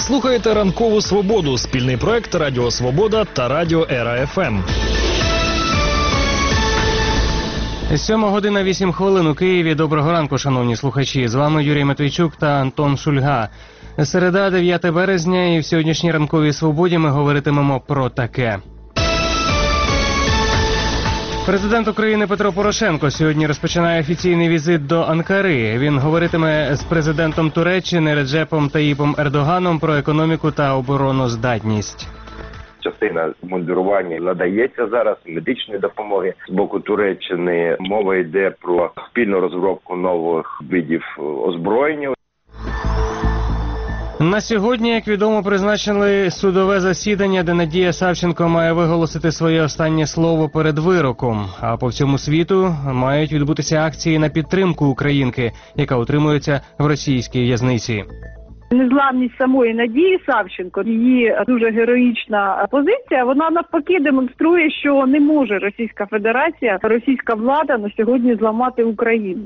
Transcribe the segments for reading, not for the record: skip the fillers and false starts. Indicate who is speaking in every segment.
Speaker 1: слухаєте «Ранкову свободу» – спільний проект Радіо Свобода та Радіо Ера ФМ.
Speaker 2: 7:08 у Києві. Доброго ранку, шановні слухачі. З вами Юрій Матвійчук та Антон Шульга. Середа, 9 березня, і в сьогоднішній «Ранковій свободі» ми говоритимемо про таке. Президент України Петро Порошенко сьогодні розпочинає офіційний візит до Анкари. Він говоритиме з президентом Туреччини Реджепом Таїпом Ердоганом про економіку та обороноздатність.
Speaker 3: Частина мундирування надається зараз, медичної допомоги з боку Туреччини. Мова йде про спільну розробку нових видів озброєння.
Speaker 2: На сьогодні, як відомо, призначили судове засідання, де Надія Савченко має виголосити своє останнє слово перед вироком. А по всьому світу мають відбутися акції на підтримку українки, яка утримується в російській в'язниці.
Speaker 4: Незламність самої Надії Савченко, її дуже героїчна позиція, вона навпаки демонструє, що не може Російська Федерація, російська влада на сьогодні зламати Україну.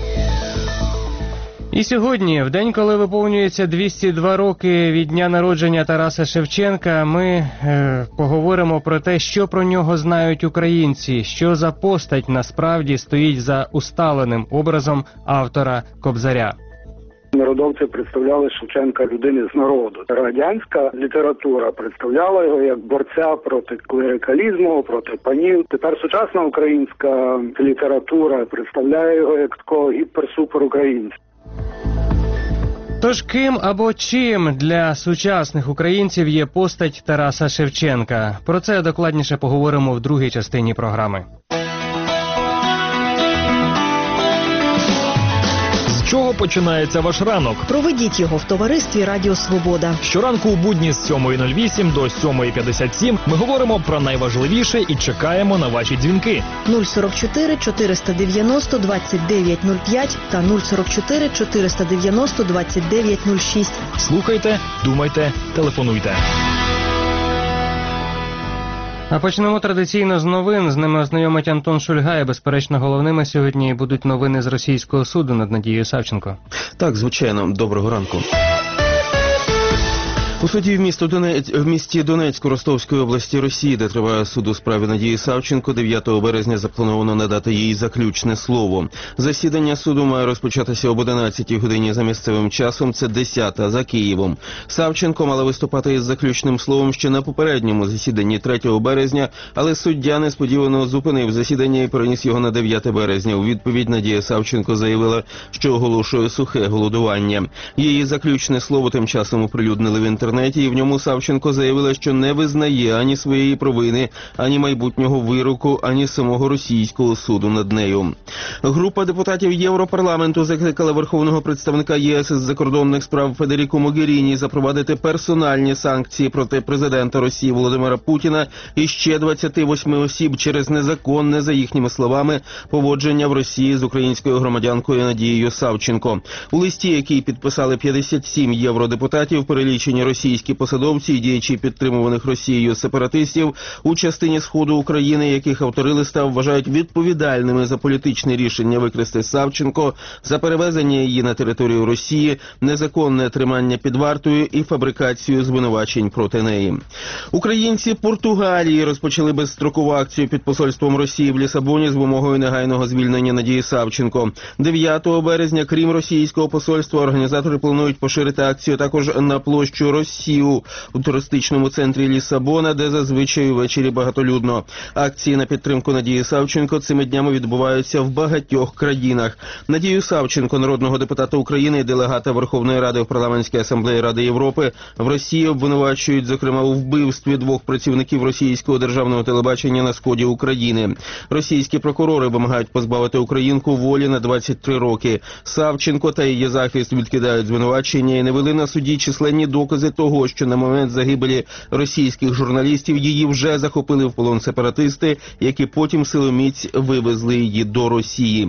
Speaker 2: І сьогодні, в день, коли виповнюється 202 роки від дня народження Тараса Шевченка, ми поговоримо про те, що про нього знають українці, що за постать насправді стоїть за усталеним образом автора Кобзаря.
Speaker 5: Народовці представляли Шевченка людини з народу. Радянська література представляла його як борця проти клерикалізму, проти панів. Тепер сучасна українська література представляє його як такого гіперсуперукраїнця.
Speaker 2: Тож ким або чим для сучасних українців є постать Тараса Шевченка? Про це докладніше поговоримо в другій частині програми.
Speaker 1: З чого починається ваш ранок?
Speaker 6: Проведіть його в товаристві Радіо Свобода.
Speaker 1: Щоранку у будні з 7:08 до 7:57 ми говоримо про найважливіше і чекаємо на ваші дзвінки.
Speaker 6: 044 490 2905 та 044 490 2906.
Speaker 1: Слухайте, думайте, телефонуйте.
Speaker 2: А почнемо традиційно з новин. З ними ознайомить Антон Шульга. І, безперечно, головними сьогодні будуть новини з російського суду над Надією Савченко.
Speaker 7: Так, звичайно. Доброго ранку. У суді в місті Донецьку Ростовської області Росії, де триває суд у справі Надії Савченко, 9 березня заплановано надати їй заключне слово. Засідання суду має розпочатися об 11 годині за місцевим часом, це 10 за Києвом. Савченко мала виступати із заключним словом ще на попередньому засіданні 3 березня, але суддя несподівано зупинив засідання і переніс його на 9 березня. У відповідь Надія Савченко заявила, що оголошує сухе голодування. Її заключне слово тим часом оприлюднили в інтернеті, і в ньому Савченко заявила, що не визнає ані своєї провини, ані майбутнього вироку, ані самого російського суду над нею. Група депутатів Європарламенту закликала верховного представника ЄС із закордонних справ Федеріку Могеріні запровадити персональні санкції проти президента Росії Володимира Путіна і ще 28 осіб через незаконне, за їхніми словами, поводження в Росії з українською громадянкою Надією Савченко. У листі, який підписали 57 євродепутатів, перелічені російські посадовці і діячі підтримуваних Росією сепаратистів у частині Сходу України, яких автори листа вважають відповідальними за політичне рішення викрасти Савченко, за перевезення її на територію Росії, незаконне тримання під вартою і фабрикацію звинувачень проти неї. Українці Португалії розпочали безстрокову акцію під посольством Росії в Лісабоні з вимогою негайного звільнення Надії Савченко. 9 березня, крім російського посольства, організатори планують поширити акцію також на площу Росію у туристичному центрі Лісабона, де зазвичай ввечері багатолюдно. Акції на підтримку Надії Савченко цими днями відбуваються в багатьох країнах. Надію Савченко, народного депутата України і делегата Верховної Ради в Парламентській асамблеї Ради Європи, в Росії обвинувачують, зокрема, у вбивстві 2 працівників російського державного телебачення на сході України. Російські прокурори вимагають позбавити українку волі на 23 роки. Савченко та її захист відкидають звинувачення і навели на суді численні докази того, що на момент загибелі російських журналістів її вже захопили в полон сепаратисти, які потім силоміць вивезли її до Росії.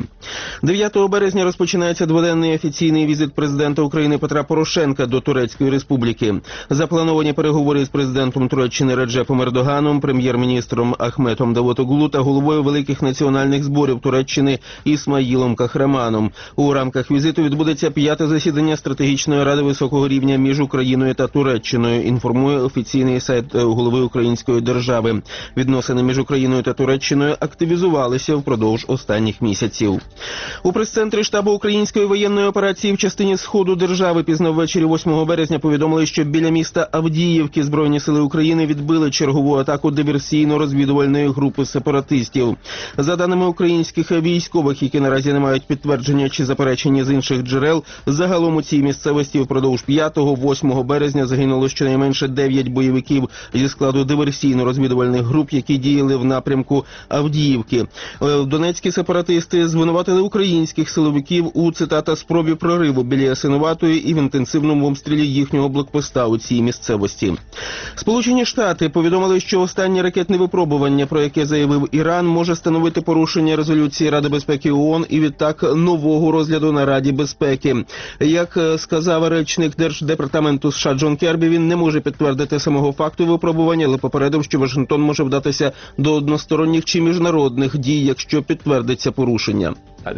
Speaker 7: 9 березня розпочинається дводенний офіційний візит президента України Петра Порошенка до Турецької Республіки. Заплановані переговори з президентом Туреччини Реджепом Ердоганом, прем'єр-міністром Ахметом Давутоглу та головою великих національних зборів Туреччини Ісмаїлом Кахраманом. У рамках візиту відбудеться 5-те засідання стратегічної ради високого рівня між Україною та Туреччиною, інформує офіційний сайт голови української держави. Відносини між Україною та Туреччиною активізувалися впродовж останніх місяців. У прес-центрі штабу української воєнної операції в частині Сходу держави пізно ввечері 8 березня повідомили, що біля міста Авдіївки Збройні сили України відбили чергову атаку диверсійно-розвідувальної групи сепаратистів. За даними українських військових, які наразі не мають підтвердження чи заперечення з інших джерел, загалом у цій місцевості впродовж 5-8 березня загинуло щонайменше 9 бойовиків зі складу диверсійно-розвідувальних груп, які діяли в напрямку Авдіївки. Донецькі сепаратисти звинуватили українських силовиків у, цитата, спробі прориву біля Ясинуватої і в інтенсивному обстрілі їхнього блокпоста у цій місцевості. Сполучені Штати повідомили, що останнє ракетне випробування, про яке заявив Іран, може становити порушення резолюції Ради безпеки ООН і відтак нового розгляду на Раді безпеки. Як сказав речник Держдепартаменту США Джон Кербі, він не може підтвердити самого факту випробування, але попередив, що Вашингтон може вдатися до односторонніх чи міжнародних дій, якщо підтвердиться порушення.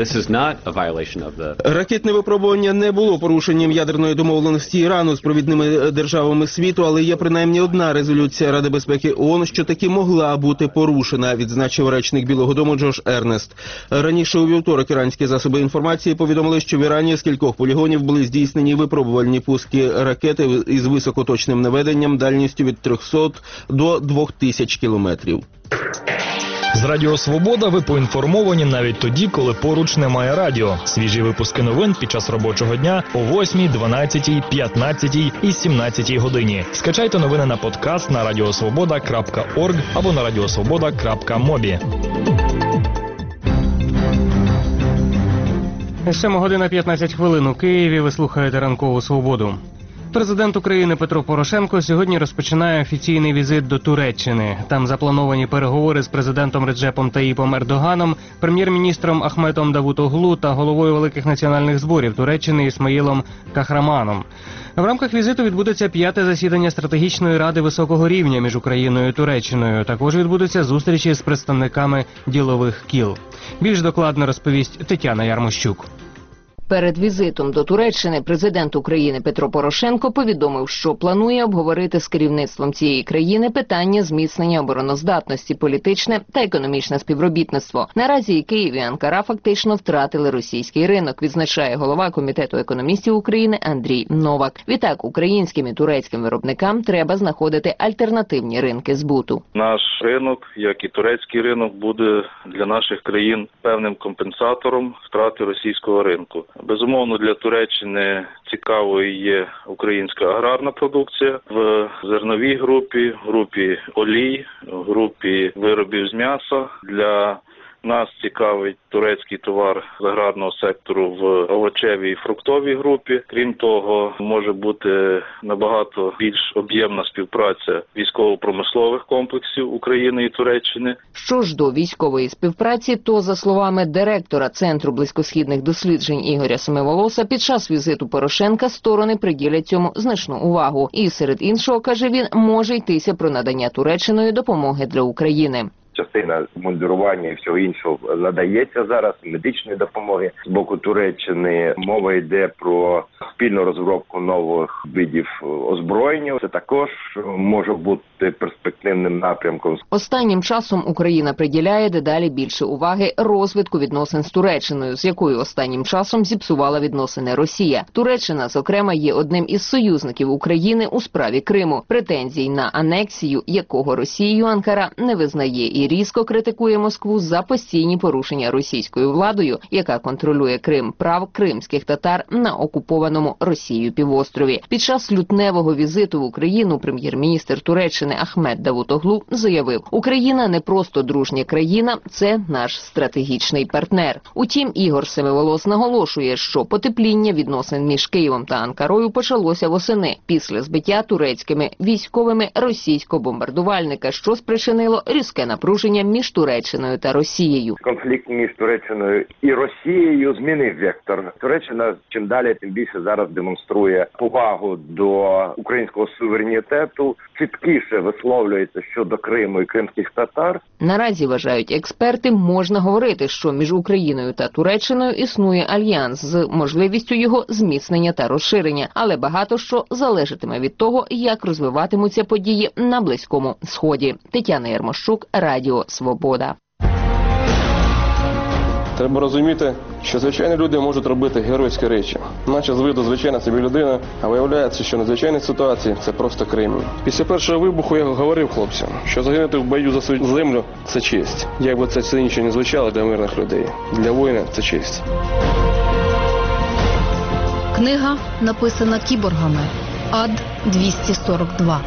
Speaker 7: Ракетне випробування не було порушенням ядерної домовленості Ірану з провідними державами світу, але є принаймні одна резолюція Ради безпеки ООН, що таки могла бути порушена, відзначив речник Білого дому Джош Ернест. Раніше у вівторок іранські засоби інформації повідомили, що в Ірані з кількох полігонів були здійснені випробувальні пуски ракети із високоточним наведенням дальністю від 300 до 2000 кілометрів.
Speaker 1: З Радіо Свобода ви поінформовані навіть тоді, коли поруч немає радіо. Свіжі випуски новин під час робочого дня о 8, 12, 15 і 17 годині. Скачайте новини на подкаст на radiosvoboda.org або на radiosvoboda.mobi.
Speaker 2: 7 година 15 хвилин у Києві. Ви слухаєте «Ранкову свободу». Президент України Петро Порошенко сьогодні розпочинає офіційний візит до Туреччини. Там заплановані переговори з президентом Реджепом Таїпом Ердоганом, прем'єр-міністром Ахметом Давутоглу та головою великих національних зборів Туреччини Ісмаїлом Кахраманом. В рамках візиту відбудеться 5-те засідання стратегічної ради високого рівня між Україною і Туреччиною. Також відбудуться зустрічі з представниками ділових кіл. Більш докладно розповість Тетяна Ярмощук.
Speaker 8: Перед візитом до Туреччини президент України Петро Порошенко повідомив, що планує обговорити з керівництвом цієї країни питання зміцнення обороноздатності, політичне та економічне співробітництво. Наразі і Київ, і Анкара фактично втратили російський ринок, відзначає голова Комітету економістів України Андрій Новак. Відтак, українським і турецьким виробникам треба знаходити альтернативні ринки збуту.
Speaker 9: Наш ринок, як і турецький ринок, буде для наших країн певним компенсатором втрати російського ринку. Безумовно, для Туреччини цікавою є українська аграрна продукція в зерновій групі, групі олій, групі виробів з м'яса. Для нас цікавить турецький товар з аграрного сектору в овочевій і фруктовій групі. Крім того, може бути набагато більш об'ємна співпраця військово-промислових комплексів України і Туреччини.
Speaker 8: Що ж до військової співпраці, то, за словами директора Центру близькосхідних досліджень Ігоря Семиволоса, під час візиту Порошенка сторони приділять цьому значну увагу. І серед іншого, каже він, може йтися про надання Туреччиною допомоги для України.
Speaker 3: Частина мундирування і всього іншого надається зараз, медичної допомоги з боку Туреччини. Мова йде про спільну розробку нових видів озброєння. Це також може бути перспективним напрямком.
Speaker 8: Останнім часом Україна приділяє дедалі більше уваги розвитку відносин з Туреччиною, з якою останнім часом зіпсувала відносини Росія. Туреччина, зокрема, є одним із союзників України у справі Криму, претензій на анексію якого Росією Анкара не визнає і різко критикує Москву за постійні порушення російською владою, яка контролює Крим, прав кримських татар на окупованому Росією півострові. Під час лютневого візиту в Україну прем'єр-міністр Туреччини Ахмет Давутоглу заявив: «Україна не просто дружня країна, це наш стратегічний партнер». Утім, Ігор Семиволос наголошує, що потепління відносин між Києвом та Анкарою почалося восени після збиття турецькими військовими російського бомбардувальника, що спричинило різке напруження напруження між Туреччиною та Росією.
Speaker 3: Конфлікт між Туреччиною і Росією змінив вектор. Туреччина чим далі, тим більше зараз демонструє повагу до українського суверенітету, чіткіше висловлюється щодо Криму і кримських татар.
Speaker 8: Наразі, вважають експерти, можна говорити, що між Україною та Туреччиною існує альянс з можливістю його зміцнення та розширення, але багато що залежатиме від того, як розвиватимуться події на Близькому Сході. Тетяна Ярмощук, Радіо Свобода.
Speaker 10: Треба розуміти, що звичайні люди можуть робити геройські речі. Наче з виду звичайна собі людина, а виявляється, що надзвичайні ситуації – це просто кримінь. Після першого вибуху я говорив хлопцям, що загинути в бою за свою землю – це честь. Як би це цинічно не звучало для мирних людей. Для воїна – це честь.
Speaker 11: Книга написана кіборгами. Ад-242.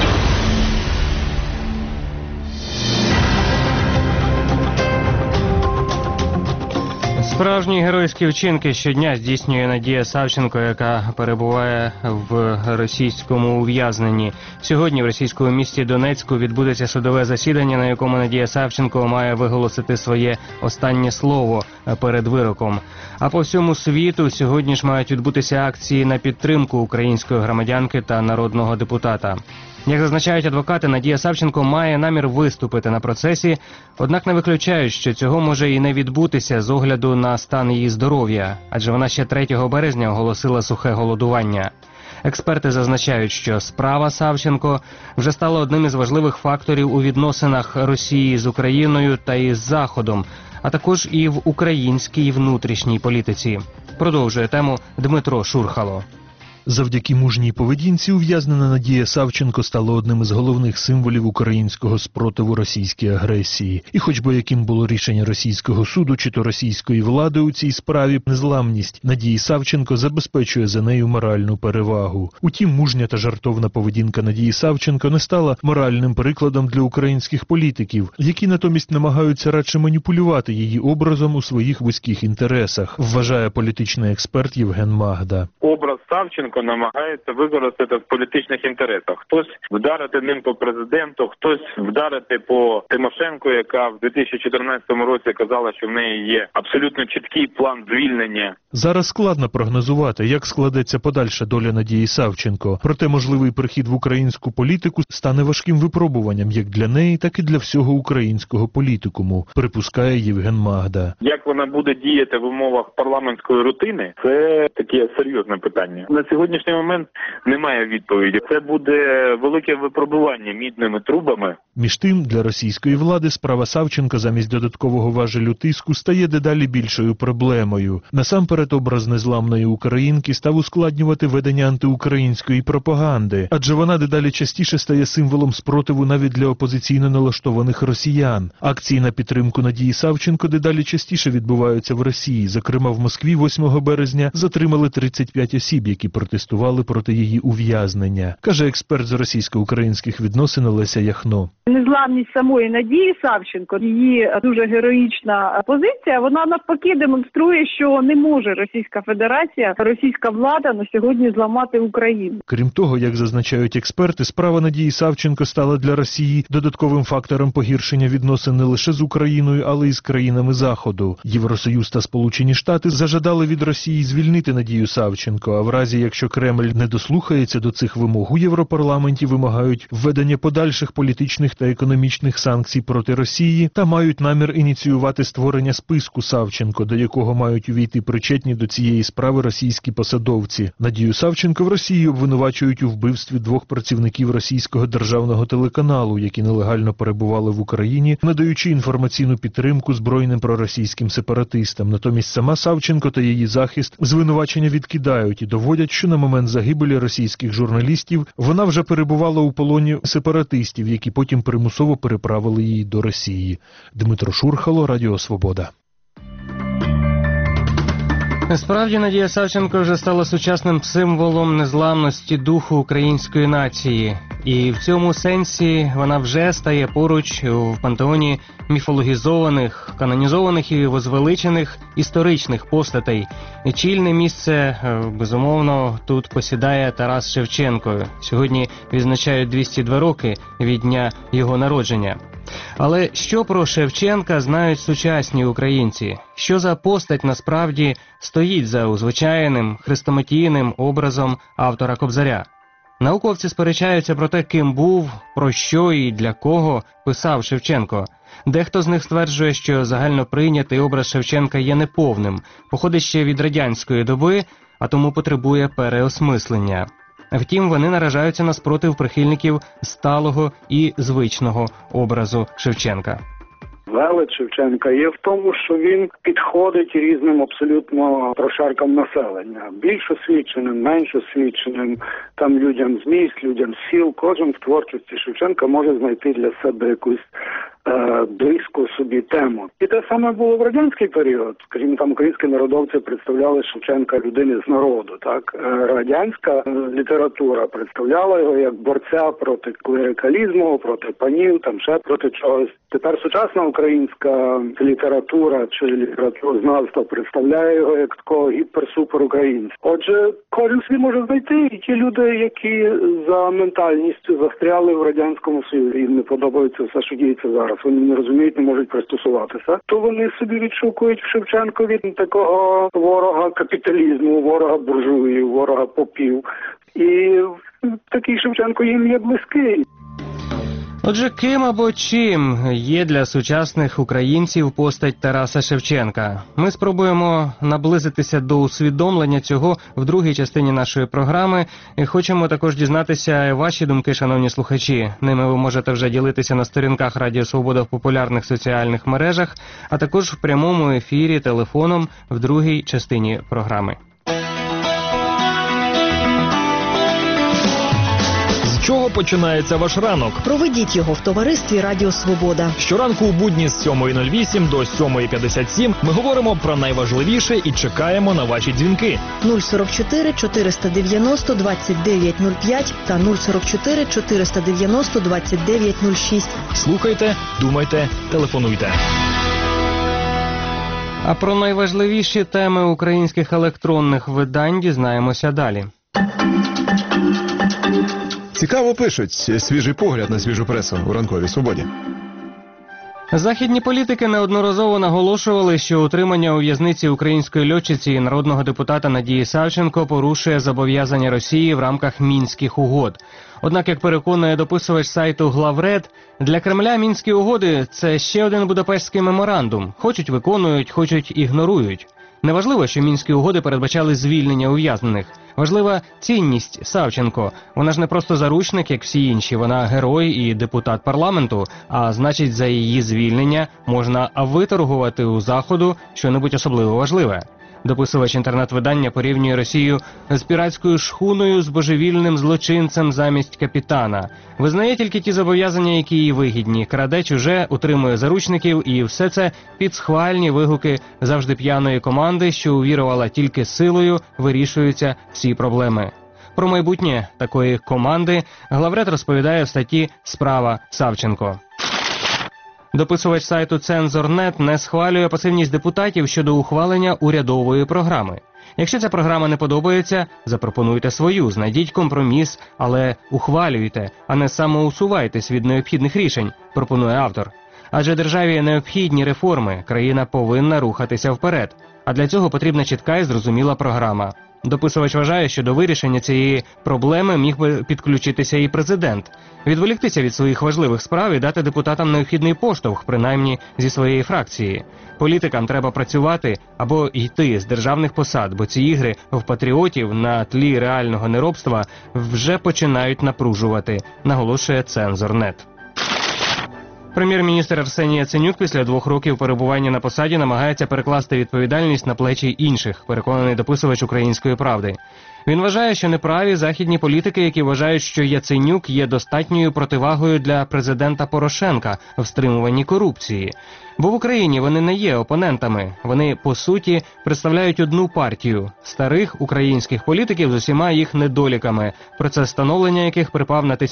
Speaker 2: Справжні геройські вчинки щодня здійснює Надія Савченко, яка перебуває в російському ув'язненні. Сьогодні в російському місті Донецьку відбудеться судове засідання, на якому Надія Савченко має виголосити своє останнє слово перед вироком. А по всьому світу сьогодні ж мають відбутися акції на підтримку української громадянки та народного депутата. Як зазначають адвокати, Надія Савченко має намір виступити на процесі, однак не виключають, що цього може і не відбутися з огляду на стан її здоров'я, адже вона ще 3 березня оголосила сухе голодування. Експерти зазначають, що справа Савченко вже стала одним із важливих факторів у відносинах Росії з Україною та із Заходом, а також і в українській внутрішній політиці. Продовжує тему Дмитро Шурхало.
Speaker 12: Завдяки мужній поведінці ув'язнена Надія Савченко стала одним із головних символів українського спротиву російській агресії. І хоч би яким було рішення російського суду чи то російської влади у цій справі, незламність Надії Савченко забезпечує за нею моральну перевагу. Утім, мужня та жартовна поведінка Надії Савченко не стала моральним прикладом для українських політиків, які натомість намагаються радше маніпулювати її образом у своїх вузьких інтересах, вважає політичний експерт Євген Магда.
Speaker 13: Образ Савченко намагається використати в політичних інтересах. Хтось вдарити ним по президенту, хтось вдарити по Тимошенко, яка в 2014 році казала, що в неї є абсолютно чіткий план звільнення.
Speaker 12: Зараз складно прогнозувати, як складеться подальша доля Надії Савченко. Проте можливий прихід в українську політику стане важким випробуванням як для неї, так і для всього українського політикуму, припускає Євген Магда.
Speaker 13: Як вона буде діяти в умовах парламентської рутини, це таке серйозне питання. На сьогоднішній момент немає відповіді. Це буде велике випробування мідними трубами.
Speaker 12: Між тим, для російської влади справа Савченка замість додаткового важелю тиску стає дедалі більшою проблемою. Насамперед, образ незламної українки став ускладнювати ведення антиукраїнської пропаганди, адже вона дедалі частіше стає символом спротиву навіть для опозиційно налаштованих росіян. Акції на підтримку Надії Савченко дедалі частіше відбуваються в Росії. Зокрема, в Москві 8 березня затримали 35 осіб, які протестували проти її ув'язнення, каже експерт з російсько-українських відносин Олеся Яхно.
Speaker 4: Незламність самої Надії Савченко, її дуже героїчна позиція, вона навпаки демонструє, що не може Російська Федерація, російська влада на сьогодні зламати Україну.
Speaker 12: Крім того, як зазначають експерти, справа Надії Савченко стала для Росії додатковим фактором погіршення відносин не лише з Україною, але й з країнами Заходу. Євросоюз та Сполучені Штати зажадали від Росії звільнити Надію Савченко, а в разі, якщо Кремль не дослухається до цих вимог, у Європарламенті вимагають введення подальших політичних та економічних санкцій проти Росії та мають намір ініціювати створення списку Савченко, до якого мають увійти причетні до цієї справи російські посадовці. Надію Савченко в Росії обвинувачують у вбивстві 2 працівників російського державного телеканалу, які нелегально перебували в Україні, надаючи інформаційну підтримку збройним проросійським сепаратистам. Натомість сама Савченко та її захист звинувачення відкидають і доводять, що на момент загибелі російських журналістів вона вже перебувала у полоні сепаратистів, які потім примусово переправили її до Росії. Дмитро Шурхало, Радіо Свобода.
Speaker 2: Насправді, Надія Савченко вже стала сучасним символом незламності духу української нації. І в цьому сенсі вона вже стає поруч в пантеоні міфологізованих, канонізованих і возвеличених історичних постатей. Чільне місце, безумовно, тут посідає Тарас Шевченко. Сьогодні відзначають 202 роки від дня його народження. Але що про Шевченка знають сучасні українці? Що за постать насправді стоїть за узвичайним, хрестоматійним образом автора Кобзаря? Науковці сперечаються про те, ким був, про що і для кого писав Шевченко. Дехто з них стверджує, що загальноприйнятий образ Шевченка є неповним, походить ще від радянської доби, а тому потребує переосмислення. Втім, вони наражаються на спротив прихильників сталого і звичного образу Шевченка.
Speaker 5: Велич Шевченка є в тому, що він підходить різним абсолютно прошаркам населення. Більш освіченим, менш освіченим, там людям з міст, людям з сіл. Кожен в творчості Шевченка може знайти для себе якусь близьку собі тему. І те саме було в радянський період. Скажімо, там українські народовці представляли Шевченка людини з народу. Так, радянська література представляла його як борця проти клерикалізму, проти панів, там ще проти чогось. Тепер сучасна українська література чи літературознавство представляє його як такого гіпер-супер українця. Отже, кожен собі може знайти, і ті люди, які за ментальністю застряли в Радянському Союзі, їм не подобається все, що діється зараз, вони не розуміють, не можуть пристосуватися, то вони собі відшукують в Шевченкові такого ворога капіталізму, ворога буржуїв, ворога попів. І такий Шевченко їм є близький.
Speaker 2: Отже, ким або чим є для сучасних українців постать Тараса Шевченка? Ми спробуємо наблизитися до усвідомлення цього в другій частині нашої програми. І хочемо також дізнатися ваші думки, шановні слухачі. Ними ви можете вже ділитися на сторінках Радіо Свобода в популярних соціальних мережах, а також в прямому ефірі телефоном в другій частині програми.
Speaker 1: З чого починається ваш ранок?
Speaker 6: Проведіть його в товаристві Радіо Свобода.
Speaker 1: Щоранку у будні з 7:08 до 7:57 ми говоримо про найважливіше і чекаємо на ваші дзвінки.
Speaker 6: 044 490 2905 та 044 490 2906.
Speaker 1: Слухайте, думайте, телефонуйте.
Speaker 2: А про найважливіші теми українських електронних видань дізнаємося далі.
Speaker 14: Цікаво пишуть. Свіжий погляд на свіжу пресу у ранковій свободі.
Speaker 2: Західні політики неодноразово наголошували, що утримання у в'язниці української льотчиці і народного депутата Надії Савченко порушує зобов'язання Росії в рамках Мінських угод. Однак, як переконує дописувач сайту «Главред», для Кремля Мінські угоди – це ще один Будапештський меморандум. Хочуть – виконують, хочуть – ігнорують. Неважливо, що Мінські угоди передбачали звільнення ув'язнених. Важлива цінність Савченко. Вона ж не просто заручник, як всі інші. Вона герой і депутат парламенту. А значить, за її звільнення можна виторгувати у Заходу що-небудь особливо важливе. Дописувач інтернет-видання порівнює Росію з піратською шхуною з божевільним злочинцем замість капітана. Визнає тільки ті зобов'язання, які їй вигідні. Краде чуже, утримує заручників, і все це під схвальні вигуки завжди п'яної команди, що увірувала тільки силою вирішуються всі проблеми. Про майбутнє такої команди Главред розповідає в статті «Справа Савченко». Дописувач сайту «Цензор.нет» не схвалює пасивність депутатів щодо ухвалення урядової програми. Якщо ця програма не подобається, запропонуйте свою, знайдіть компроміс, але ухвалюйте, а не самоусувайтесь від необхідних рішень, пропонує автор. Адже державі необхідні реформи, країна повинна рухатися вперед. А для цього потрібна чітка і зрозуміла програма. Дописувач вважає, що до вирішення цієї проблеми міг би підключитися і президент. Відволіктися від своїх важливих справ і дати депутатам необхідний поштовх, принаймні зі своєї фракції. Політикам треба працювати або йти з державних посад, бо ці ігри в патріотів на тлі реального неробства вже починають напружувати, наголошує «Цензор.нет». Прем'єр-міністр Арсеній Яценюк після 2 років перебування на посаді намагається перекласти відповідальність на плечі інших, переконаний дописувач «Української правди». Він вважає, що неправі західні політики, які вважають, що Яценюк є достатньою противагою для президента Порошенка в стримуванні корупції. Бо в Україні вони не є опонентами. Вони, по суті, представляють одну партію – старих українських політиків з усіма їх недоліками, процес становлення яких припав на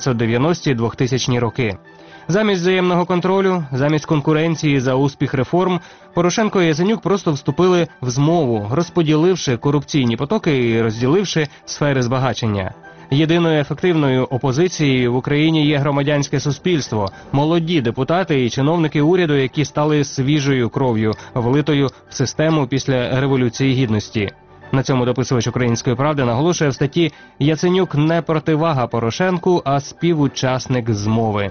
Speaker 2: 1990-2000 роки. Замість взаємного контролю, замість конкуренції за успіх реформ, Порошенко і Яценюк просто вступили в змову, розподіливши корупційні потоки і розділивши сфери збагачення. Єдиною ефективною опозицією в Україні є громадянське суспільство, молоді депутати і чиновники уряду, які стали свіжою кров'ю, влитою в систему після Революції Гідності. На цьому дописувач «Української правди» наголошує в статті «Яценюк не противага Порошенку, а співучасник змови».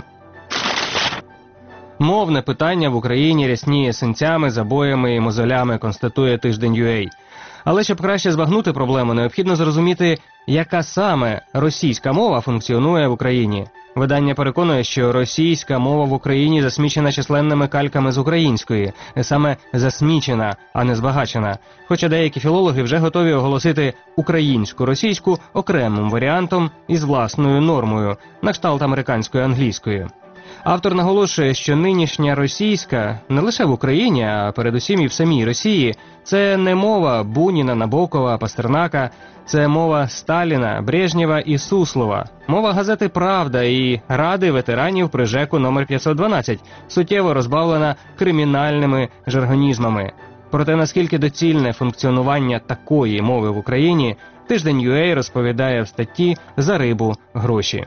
Speaker 2: Мовне питання в Україні рясніє синцями, забоями і мозолями, констатує Тиждень.UA. Але щоб краще збагнути проблему, необхідно зрозуміти, яка саме російська мова функціонує в Україні. Видання переконує, що російська мова в Україні засмічена численними кальками з української. Саме засмічена, а не збагачена. Хоча деякі філологи вже готові оголосити українську-російську окремим варіантом із власною нормою, на кшталт американської англійської. Автор наголошує, що нинішня російська не лише в Україні, а передусім і в самій Росії – це не мова Буніна, Набокова, Пастернака, це мова Сталіна, Брежнєва і Суслова, мова газети «Правда» і Ради ветеранів при ЖЕКу номер 512, суттєво розбавлена кримінальними жаргонізмами. Проте наскільки доцільне функціонування такої мови в Україні, Тиждень.UA розповідає в статті «За рибу гроші».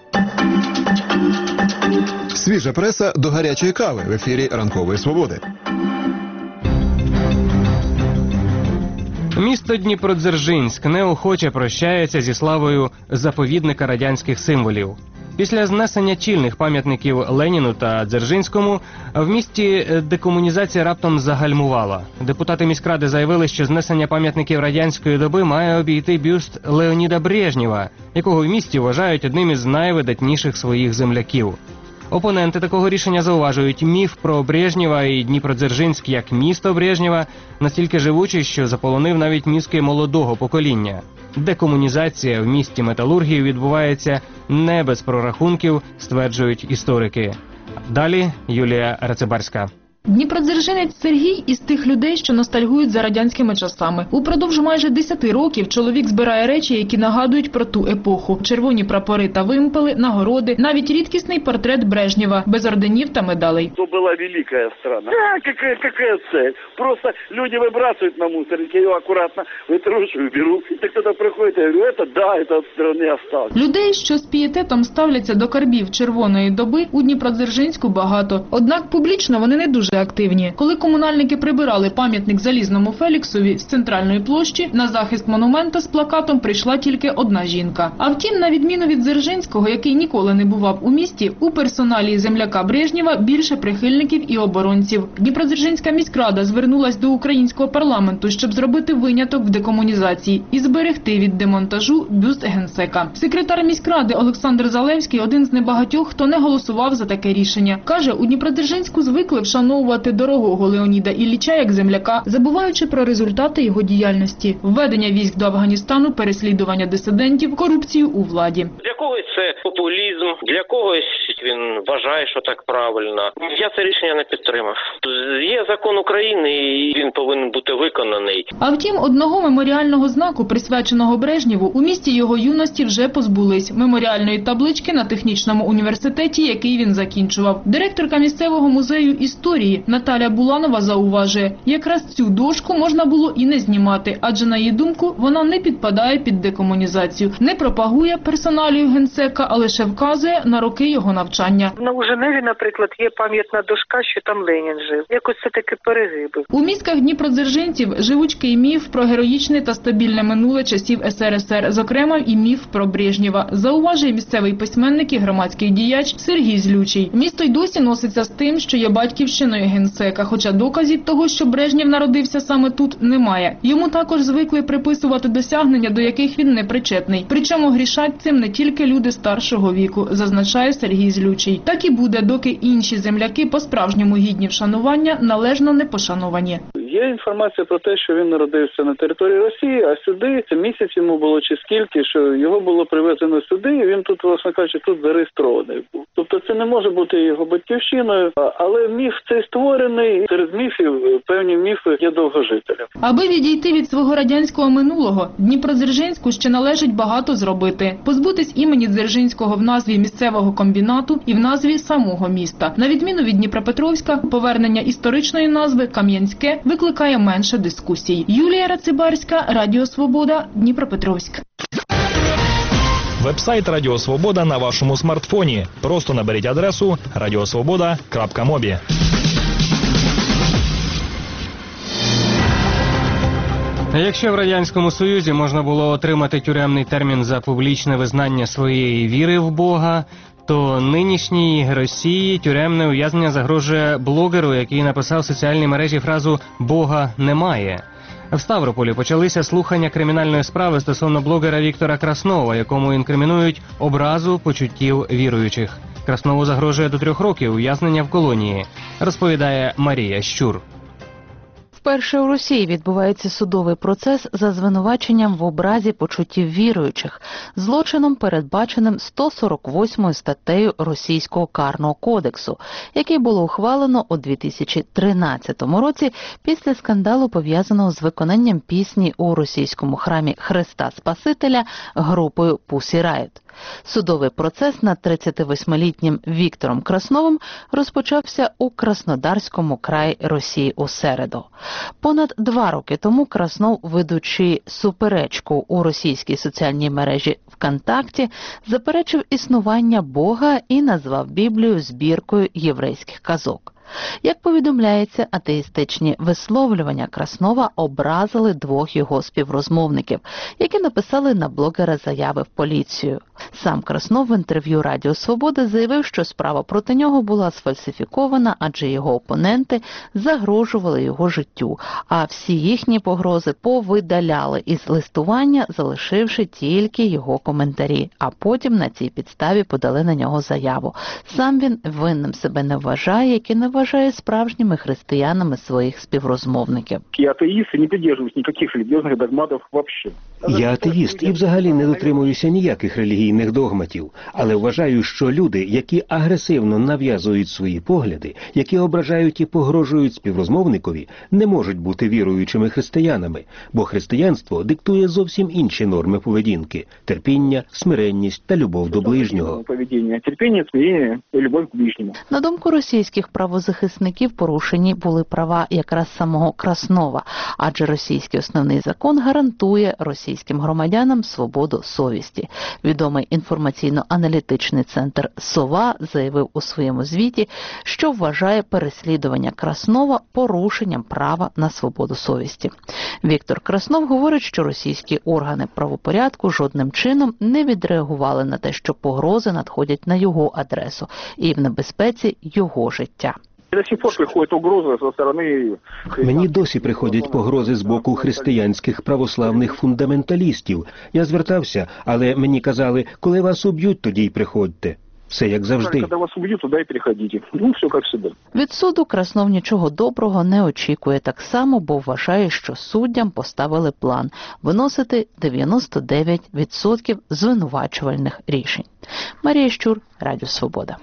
Speaker 14: Свіжа преса до гарячої кави в ефірі «Ранкової свободи».
Speaker 2: Місто Дніпродзержинськ неохоче прощається зі славою заповідника радянських символів. Після знесення чільних пам'ятників Леніну та Дзержинському в місті декомунізація раптом загальмувала. Депутати міськради заявили, що знесення пам'ятників радянської доби має обійти бюст Леоніда Брежнєва, якого в місті вважають одним із найвидатніших своїх земляків. Опоненти такого рішення зауважують, міф про Брежнєва і Дніпродзержинськ як місто Брежнєва настільки живучий, що заполонив навіть мізки молодого покоління. Декомунізація в місті металургії відбувається не без прорахунків, стверджують історики. Далі Юлія Рацибарська.
Speaker 15: Дніпродзержинець Сергій із тих людей, що ностальгують за радянськими часами. Упродовж майже 10 років чоловік збирає речі, які нагадують про ту епоху. Червоні прапори та вимпели, нагороди, навіть рідкісний портрет Брежнєва, без орденів та медалей.
Speaker 16: То була велика страна. Яка цель? Просто люди вибрасують на мусорник, я його акуратно витрушую, беру. Так тоді приходить, я говорю, це від страни осталось.
Speaker 15: Людей, що з пієтетом ставляться до карбів червоної доби, у Дніпродзержинську багато. Однак публічно вони не дуже активні. Коли комунальники прибирали пам'ятник Залізному Феліксові з центральної площі, на захист монумента з плакатом прийшла тільки одна жінка. А втім, на відміну від Дзержинського, який ніколи не бував у місті, у персоналі земляка Брежнєва більше прихильників і оборонців. Дніпродзержинська міськрада звернулась до українського парламенту, щоб зробити виняток в декомунізації і зберегти від демонтажу бюст генсека. Секретар міськради Олександр Залевський – один з небагатьох, хто не голосував за таке рішення. Каже, у Дніпродзержинську звикли вшановувати дорогого Леоніда Ілліча як земляка, забуваючи про результати його діяльності: введення військ до Афганістану, переслідування дисидентів, корупцію у владі.
Speaker 17: Для когось це популізм, для когось він вважає, що так правильно. Я це рішення не підтримав. Є закон України, і він повинен бути виконаний.
Speaker 15: А втім, одного меморіального знаку, присвяченого Брежнєву, у місті його юності вже позбулись – меморіальної таблички на технічному університеті, який він закінчував. Директорка місцевого музею історії Наталя Буланова зауважує, якраз цю дошку можна було і не знімати, адже, на її думку, вона не підпадає під декомунізацію, не пропагує персоналію генсека, а лише вказує на роки його навчання.
Speaker 18: На Уженеві, наприклад, є пам'ятна дошка, що там Ленін жив. Якось це таки перегиби.
Speaker 15: У мізках дніпродзержинців живучий міф про героїчне та стабільне минуле часів СРСР, зокрема і міф про Брежнєва, зауважує місцевий письменник і громадський діяч Сергій Злючий. Місто й досі носиться з тим, що є батьківщиною генсека, хоча доказів того, що Брежнєв народився саме тут, немає. Йому також звикли приписувати досягнення, до яких він не причетний. Причому грішать цим не тільки люди старшого віку, зазначає Сергій Злючий. Так і буде, доки інші земляки по-справжньому гідні вшанування належно не пошановані.
Speaker 19: Є інформація про те, що він народився на території Росії, а сюди, це місяць йому було чи скільки, що його було привезено сюди, і він тут, власне кажучи, тут зареєстрований був. Тобто це не може бути його батьківщиною, але міф цей створений, серед міфів певні міфи є довгожителем.
Speaker 15: Аби відійти від свого радянського минулого, Дніпродзержинську ще належить багато зробити. Позбутись імені Дзержинського в назві місцевого комбінату і в назві самого міста. На відміну від Дніпропетровська, повернення історичної назви Кам'янське викликає менше дискусій. Юлія Рацибарська, Радіо Свобода, Дніпропетровськ.
Speaker 1: Вебсайт Радіо Свобода на вашому смартфоні. Просто наберіть адресу radiosvoboda.mobi.
Speaker 2: Якщо в Радянському Союзі можна було отримати тюремний термін за публічне визнання своєї віри в Бога, то нинішній Росії тюремне ув'язнення загрожує блогеру, який написав в соціальній мережі фразу «Бога немає». В Ставрополі почалися слухання кримінальної справи стосовно блогера Віктора Краснова, якому інкримінують образу почуттів віруючих. Краснову загрожує до 3 років ув'язнення в колонії, розповідає Марія Щур.
Speaker 11: Вперше у Росії відбувається судовий процес за звинуваченням в образі почуттів віруючих, злочином, передбаченим 148 статтею Російського карного кодексу, який було ухвалено у 2013 році після скандалу, пов'язаного з виконанням пісні у російському храмі Христа Спасителя групою Pussy Riot. Судовий процес над 38-літнім Віктором Красновим розпочався у Краснодарському краї Росії у середу. Понад 2 роки тому Краснов, ведучи суперечку у російській соціальній мережі ВКонтакті, заперечив існування Бога і назвав Біблію збіркою єврейських казок. Як повідомляється, атеїстичні висловлювання Краснова образили 2 його співрозмовників, які написали на блогера заяви в поліцію. Сам Краснов в інтерв'ю Радіо Свобода заявив, що справа проти нього була сфальсифікована, адже його опоненти загрожували його життю, а всі їхні погрози повидаляли із листування, залишивши тільки його коментарі, а потім на цій підставі подали на нього заяву. Сам він винним себе не вважає, як і не вважає справжніми християнами своїх співрозмовників.
Speaker 20: Я атеїст і не придержуюсь ніяких релігійних догматів взагалі.
Speaker 21: Я атеїст і взагалі не дотримуюся ніяких релігійних догматів, але вважаю, що люди, які агресивно нав'язують свої погляди, які ображають і погрожують співрозмовникові, не можуть бути віруючими християнами, бо християнство диктує зовсім інші норми поведінки – терпіння, смиренність та любов до ближнього.
Speaker 20: Терпіння, смирення і любов до ближнього.
Speaker 11: На думку російських правозахисників, порушені були права якраз самого Краснова, адже російський основний закон гарантує російським громадянам свободу совісті. Відомий інформаційно-аналітичний центр «Сова» заявив у своєму звіті, що вважає переслідування Краснова порушенням права на свободу совісті. Віктор Краснов говорить, що російські органи правопорядку жодним чином не відреагували на те, що погрози надходять на його адресу і в небезпеці його життя.
Speaker 21: Мені досі приходять погрози з боку християнських православних фундаменталістів. Я звертався, але мені казали, коли вас уб'ють, тоді й приходьте. Все як завжди.
Speaker 20: Коли вас уб'ють, туди й приходіть. Ну, все як завжди.
Speaker 11: Від суду Краснов нічого доброго не очікує так само, бо вважає, що суддям поставили план виносити 99% звинувачувальних рішень. Марія Щур, Радіо Свобода.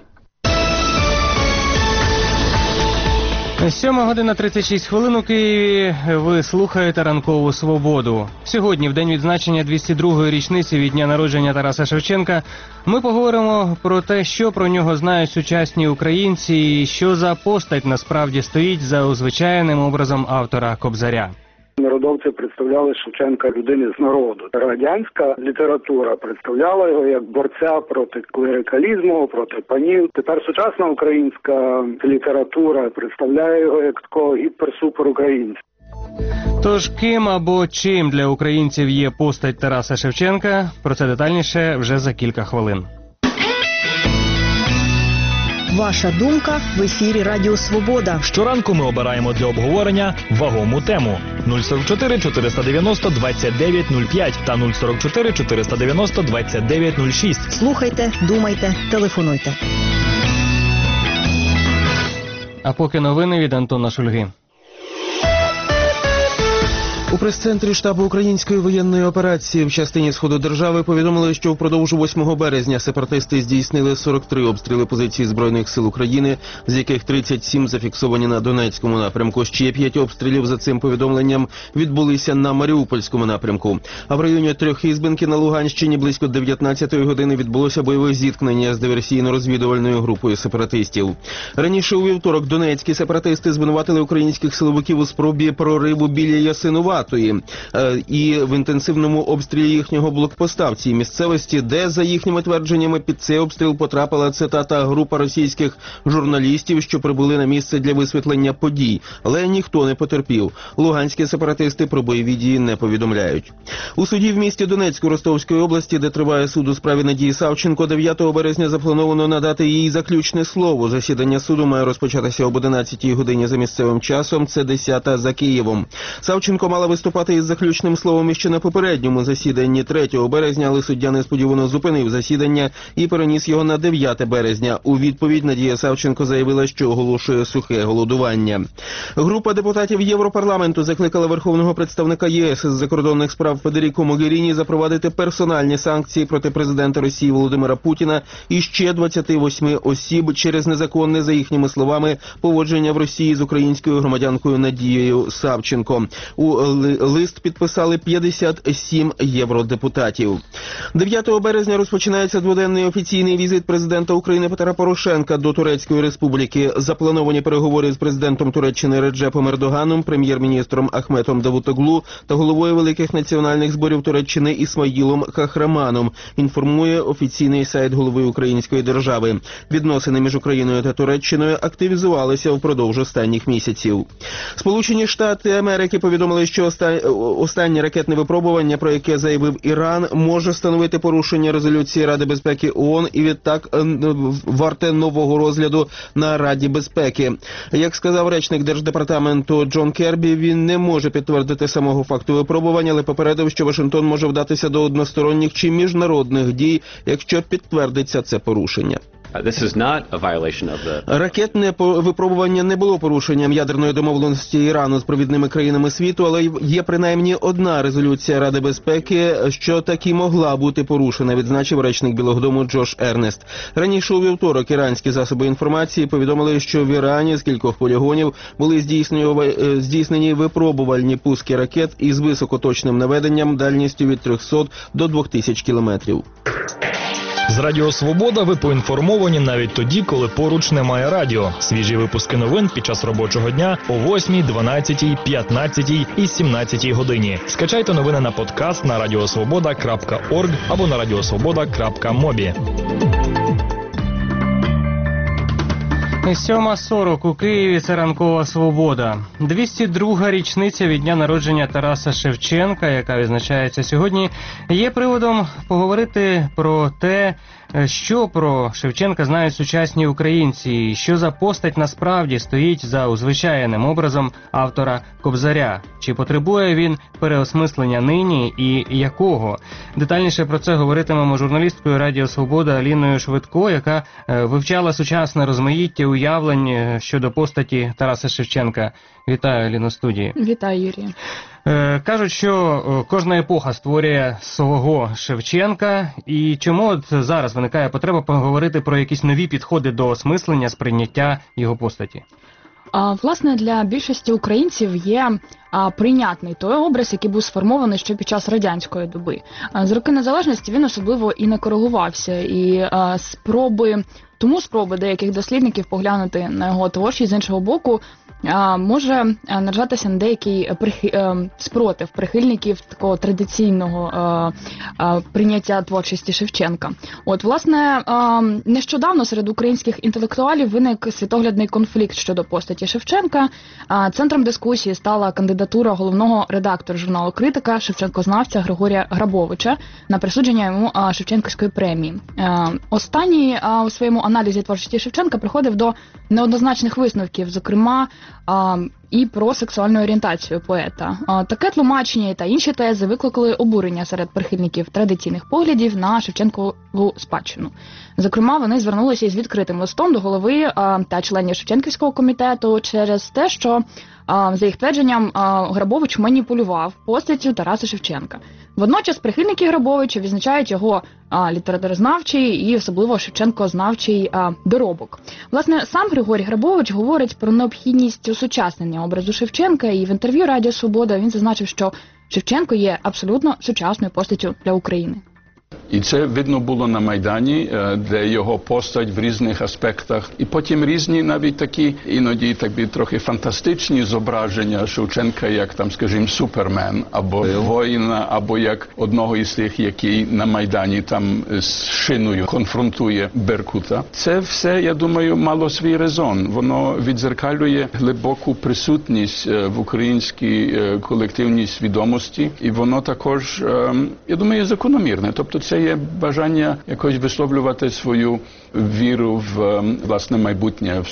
Speaker 2: 7:36 у Києві. Ви слухаєте «Ранкову свободу». Сьогодні, в день відзначення 202-ї річниці від дня народження Тараса Шевченка, ми поговоримо про те, що про нього знають сучасні українці і що за постать насправді стоїть за узвичайним образом автора Кобзаря.
Speaker 5: Народовці представляли Шевченка людини з народу. Радянська література представляла його як борця проти клерикалізму, проти панів. Тепер сучасна українська література представляє його як такого гіперсуперукраїнця.
Speaker 2: Тож ким або чим для українців є постать Тараса Шевченка? Про це детальніше вже за кілька хвилин.
Speaker 6: Ваша думка в ефірі Радіо Свобода.
Speaker 1: Щоранку ми обираємо для обговорення вагому тему. 044 490 2905 та 044 490 2906.
Speaker 6: Слухайте, думайте, телефонуйте.
Speaker 2: А поки новини від Антона Шульги.
Speaker 7: У прес-центрі штабу української воєнної операції в частині Сходу держави повідомили, що впродовж 8 березня сепаратисти здійснили 43 обстріли позицій Збройних сил України, з яких 37 зафіксовані на Донецькому напрямку. Ще 5 обстрілів за цим повідомленням відбулися на Маріупольському напрямку. А в районі Трьохізбенки на Луганщині близько 19-ї години відбулося бойове зіткнення з диверсійно-розвідувальною групою сепаратистів. Раніше у вівторок донецькі сепаратисти звинуватили українських силовиків у спробі прориву біля Ясинувата. статуї і в інтенсивному обстрілі їхнього блокпоста в цій місцевості, де, за їхніми твердженнями, під цей обстріл потрапила, цитата, група російських журналістів, що прибули на місце для висвітлення подій. Але ніхто не потерпів. Луганські сепаратисти про бойові дії не повідомляють. У суді в місті Донецьку Ростовської області, де триває суд у справі Надії Савченко, 9 березня заплановано надати їй заключне слово. Засідання суду має розпочатися об 11 годині за місцевим часом, це 10 за Києвом. Савченко мала виступати із заключним словом іще на попередньому засіданні 3 березня, але суддя несподівано зупинив засідання і переніс його на 9 березня. У відповідь Надія Савченко заявила, що оголошує сухе голодування. Група депутатів Європарламенту закликала верховного представника ЄС із закордонних справ Федеріко Могеріні запровадити персональні санкції проти президента Росії Володимира Путіна і ще 28 осіб через незаконне, за їхніми словами, поводження в Росії з українською громадянкою Надією Савченко. У лист підписали 57 євродепутатів. 9 березня розпочинається дводенний офіційний візит президента України Петра Порошенка до Турецької Республіки. Заплановані переговори з президентом Туреччини Реджепом Ердоганом, прем'єр-міністром Ахметом Давутоглу та головою великих національних зборів Туреччини Ісмаїлом Кахраманом, інформує офіційний сайт голови української держави. Відносини між Україною та Туреччиною активізувалися впродовж останніх місяців. Сполучені Штати Америки повідомили, що останнє ракетне випробування, про яке заявив Іран, може становити порушення резолюції Ради безпеки ООН і відтак варте нового розгляду на Раді безпеки. Як сказав речник Держдепартаменту Джон Кербі, він не може підтвердити самого факту випробування, але попередив, що Вашингтон може вдатися до односторонніх чи міжнародних дій, якщо підтвердиться це порушення. Ракетне випробування не було порушенням ядерної домовленості Ірану з провідними країнами світу, але є принаймні одна резолюція Ради безпеки, що таки могла бути порушена, відзначив речник Білого дому Джош Ернест. Раніше у вівторок іранські засоби інформації повідомили, що в Ірані з кількох полігонів були здійснені випробувальні пуски ракет із високоточним наведенням дальністю від 300 до 2000 кілометрів.
Speaker 1: З Радіо Свобода ви поінформовані навіть тоді, коли поруч немає радіо. Свіжі випуски новин під час робочого дня о 8, 12, 15 і 17 годині. Скачайте новини на подкаст на radiosvoboda.org або на radiosvoboda.mobi.
Speaker 2: 7:40 у Києві. Це ранкова свобода. 202-га річниця від дня народження Тараса Шевченка, яка відзначається сьогодні, є приводом поговорити про те, що про Шевченка знають сучасні українці, і що за постать насправді стоїть за узвичайним образом автора Кобзаря. Чи потребує він переосмислення нині і якого? Детальніше про це говоритимемо з журналісткою Радіо Свобода Аліною Швидко, яка вивчала сучасне розмаїття уявлень щодо постаті Тараса Шевченка. Вітаю, Аліно, в студії.
Speaker 9: Вітаю, Юрій.
Speaker 2: Кажуть, що кожна епоха створює свого Шевченка. І чому от зараз виникає потреба поговорити про якісь нові підходи до осмислення, сприйняття його постаті?
Speaker 9: Власне, для більшості українців є прийнятний той образ, який був сформований ще під час радянської доби. З роки незалежності він особливо і не коригувався. І спроби деяких дослідників поглянути на його творчість з іншого боку може наражатися на деякий спротив прихильників такого традиційного прийняття творчості Шевченка. От, власне, нещодавно серед українських інтелектуалів виник світоглядний конфлікт щодо постаті Шевченка. Центром дискусії стала кандидатура головного редактора журналу «Критика» шевченкознавця Григорія Грабовича на присудження йому Шевченківської премії. Останній у своєму аналізі творчості Шевченка приходив до неоднозначних висновків, зокрема, і про сексуальну орієнтацію поета. Таке тлумачення та інші тези викликали обурення серед прихильників традиційних поглядів на Шевченкову спадщину. Зокрема, вони звернулися із відкритим листом до голови та членів Шевченківського комітету через те, що, за їх твердженням, Грабович маніпулював постаттю Тараса Шевченка. Водночас прихильники Грабовича відзначають його літературознавчий і особливо Шевченкознавчий доробок. Власне, сам Григорій Грабович говорить про необхідність осучаснення образу Шевченка, і в інтерв'ю Радіо Свобода він зазначив, що Шевченко є абсолютно сучасною постаттю для України.
Speaker 3: І це видно було на Майдані, де його постать в різних аспектах. І потім різні навіть такі, іноді трохи фантастичні зображення Шевченка, як там, скажімо, Супермен, або воїна, або як одного із тих, який на Майдані там з шиною конфронтує Беркута. Це все, я думаю, мало свій резон. Воно відзеркалює глибоку присутність в українській колективній свідомості, і воно також, я думаю, закономірне. Тобто це є бажання якось висловлювати свою віру в власне майбутнє.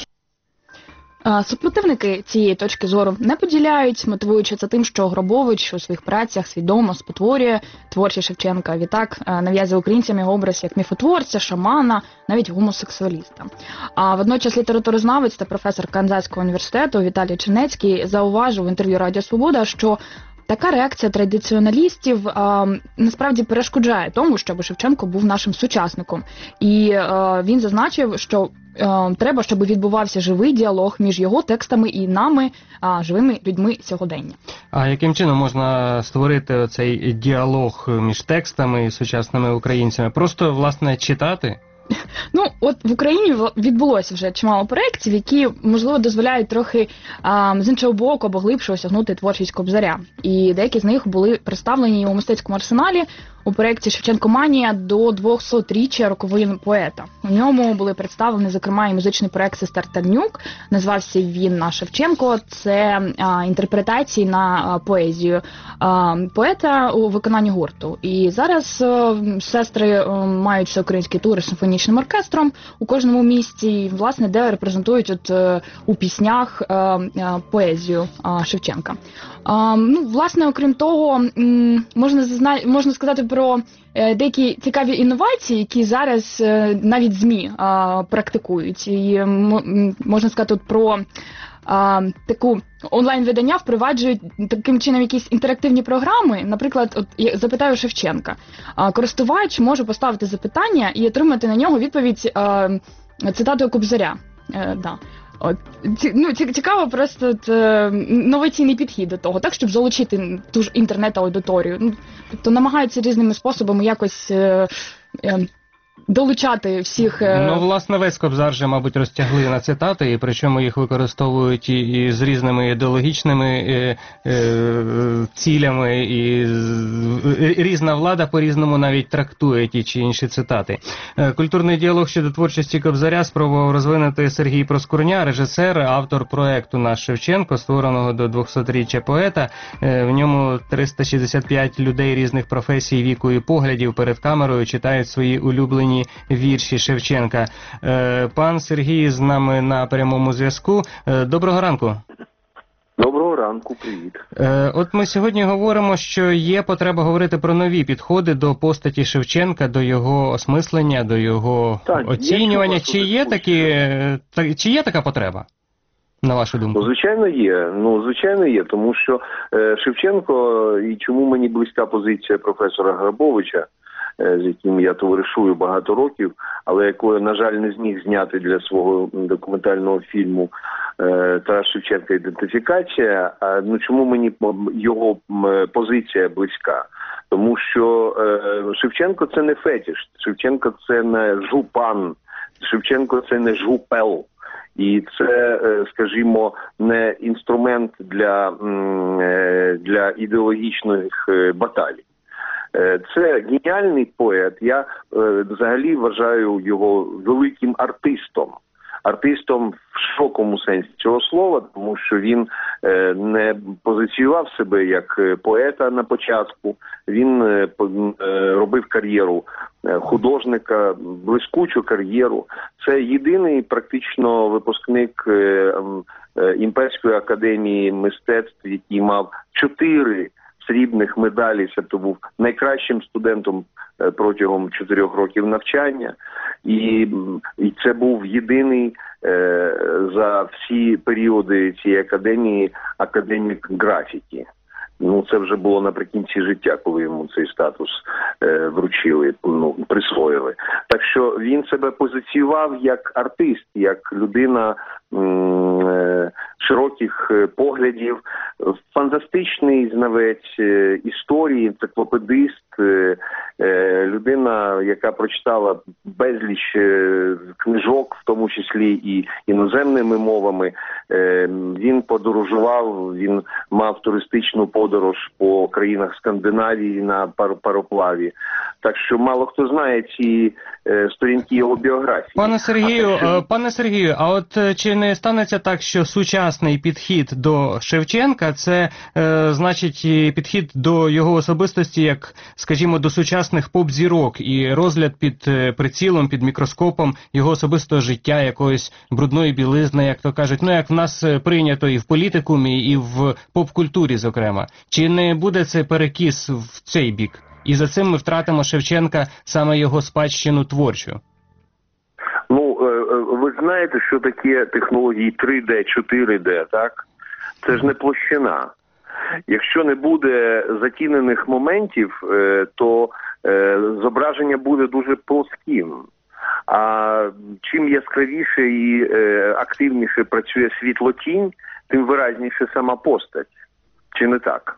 Speaker 9: Супротивники цієї точки зору не поділяють, мотивуючи це тим, що Гробович у своїх працях свідомо спотворює творчість Шевченка. Відтак нав'язує українцям його образ як міфотворця, шамана, навіть гомосексуаліста. А водночас літературознавець та професор Канзаського університету Віталій Чернецький зауважив в інтерв'ю Радіо Свобода, що така реакція традиціоналістів насправді перешкоджає тому, щоб Шевченко був нашим сучасником. І він зазначив, що треба, щоб відбувався живий діалог між його текстами і нами, живими людьми сьогодення.
Speaker 2: А яким чином можна створити цей діалог між текстами і сучасними українцями? Просто, власне, читати?
Speaker 9: Ну, от в Україні відбулося вже чимало проєктів, які, можливо, дозволяють трохи з іншого боку або глибше осягнути творчість Кобзаря. І деякі з них були представлені у мистецькому арсеналі у проєкті «Шевченкоманія» до 200-річчя роковин поета. У ньому були представлені, зокрема, і музичний проєкт «Сестер Тернюк». Назвався він на Шевченко. Це інтерпретації на поезію поета у виконанні гурту. І зараз сестри мають всеукраїнський тур із симфонічним оркестром у кожному місті, власне, де репрезентують у піснях поезію Шевченка. Ну, власне, окрім того, можна сказати про деякі цікаві інновації, які зараз навіть ЗМІ практикують. І можна сказати про таку онлайн-видання впроваджують таким чином якісь інтерактивні програми. Наприклад, от я запитаю Шевченка. Користувач може поставити запитання і отримати на нього відповідь цитатою Кобзаря. Цікаво просто новаційний підхід до того, так, щоб залучити ту ж інтернет-аудиторію. Тобто намагаються різними способами якось долучати всіх.
Speaker 2: Ну, власне, весь Кобзар же, мабуть, розтягли на цитати, і причому їх використовують і з різними ідеологічними цілями, і різна влада по-різному навіть трактує ті чи інші цитати. Культурний діалог щодо творчості Кобзаря спробував розвинути Сергій Проскурня, режисер, автор проекту «Наш Шевченко», створеного до 200-річчя поета. В ньому 365 людей різних професій, віку і поглядів перед камерою читають свої улюблені вірші Шевченка. Пан Сергій з нами на прямому зв'язку. Доброго ранку.
Speaker 22: Доброго ранку, привіт.
Speaker 2: От ми сьогодні говоримо, що є потреба говорити про нові підходи до постаті Шевченка, до його осмислення, до його оцінювання. Чи є така потреба, на вашу думку?
Speaker 22: Звичайно є, тому що Шевченко, і чому мені близька позиція професора Грабовича, з яким я товаришую багато років, але якого, на жаль, не зміг зняти для свого документального фільму Тарас Шевченка «Ідентифікація». Чому мені його позиція близька? Тому що Шевченко – це не фетиш, Шевченко – це не жупан, Шевченко – це не жупел. І це, скажімо, не інструмент для ідеологічних баталій. Це геніальний поет. Я взагалі вважаю його великим артистом. Артистом в широкому сенсі цього слова, тому що він не позиціював себе як поета на початку. Він робив кар'єру художника, блискучу кар'єру. Це єдиний практично випускник Імперської академії мистецтв, який мав 4 срібних медалей, тобто був найкращим студентом протягом 4 років навчання. І це був єдиний за всі періоди цієї академії академік графіки. Це вже було наприкінці життя, коли йому цей статус вручили, присвоїли. Так що він себе позиціював як артист, як людина широких поглядів, фантастичний знавець історії, енциклопедист, людина, яка прочитала безліч книжок, в тому числі і іноземними мовами. Він подорожував, він мав туристичну подорож по країнах Скандинавії на пароплаві. Так що мало хто знає ці сторінки його біографії.
Speaker 2: Пане Сергію, а от чи не станеться так, що сучасний підхід до Шевченка – це, значить, підхід до його особистості, як, скажімо, до сучасних поп-зірок і розгляд під прицілом, під мікроскопом його особистого життя, якоїсь брудної білизни, як то кажуть, ну, як в нас прийнято і в політикумі, і в поп-культурі, зокрема. Чи не буде це перекіс в цей бік? І за цим ми втратимо Шевченка, саме його спадщину творчу.
Speaker 22: Ну, ви знаєте, що таке технології 3D, 4D, так? Це ж не площина. Якщо не буде затінених моментів, то зображення буде дуже плоским. А чим яскравіше і активніше працює світло-тінь, тим виразніше сама постать. Чи не так?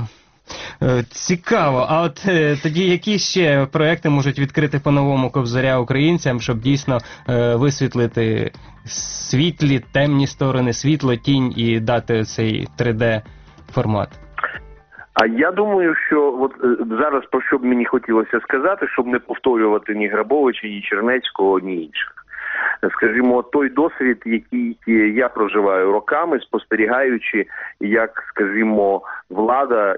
Speaker 2: Цікаво. А от тоді які ще проекти можуть відкрити по-новому Кобзаря українцям, щоб дійсно висвітлити світлі, темні сторони, світло, тінь і дати цей 3D-формат?
Speaker 22: А я думаю, що от зараз про що б мені хотілося сказати, щоб не повторювати ні Грабовича, ні Чернецького, ні інших. Скажімо, той досвід, який я проживаю роками, спостерігаючи, як, скажімо, влада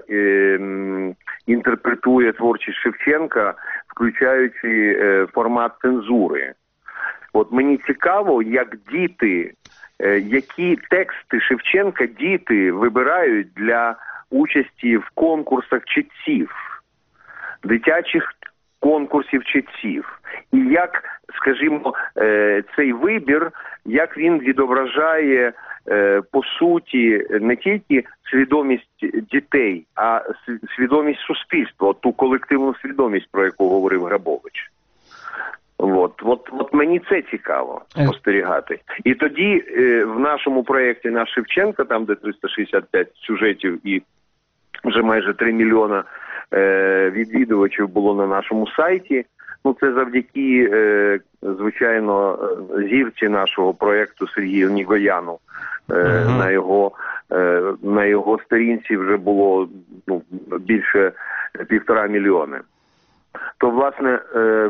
Speaker 22: інтерпретує творчість Шевченка, включаючи формат цензури. От мені цікаво, як діти, які тексти Шевченка діти вибирають для участі в конкурсах читців, дитячих конкурсів читців. І як, скажімо, цей вибір, як він відображає, по суті, не тільки свідомість дітей, а свідомість суспільства, ту колективну свідомість, про яку говорив Грабович. От мені це цікаво спостерігати. І тоді в нашому проєкті «Наш Шевченко», там де 365 сюжетів і вже майже 3 мільйона відвідувачів було на нашому сайті. Ну, це завдяки, звичайно, зірці нашого проєкту Сергію Нігояну. На його сторінці вже було більше 1,5 мільйони. То, власне,